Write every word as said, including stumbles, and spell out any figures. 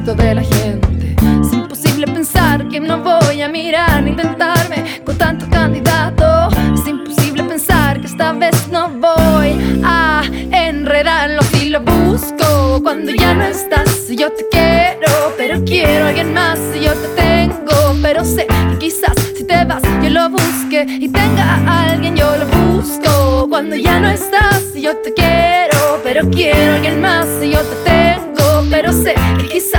resto de la gente. Es imposible pensar que no voy a mirar ni intentarme con tanto candidato. Es imposible pensar que esta vez no voy a enredarlo si lo busco. Cuando ya no estás, yo te quiero, pero quiero a alguien más. Yo te tengo, pero sé que quizás si te vas yo lo busque y tenga a alguien, yo lo busco. Cuando ya no estás, yo te quiero, pero quiero a alguien más. Yo te tengo, pero sé que quizás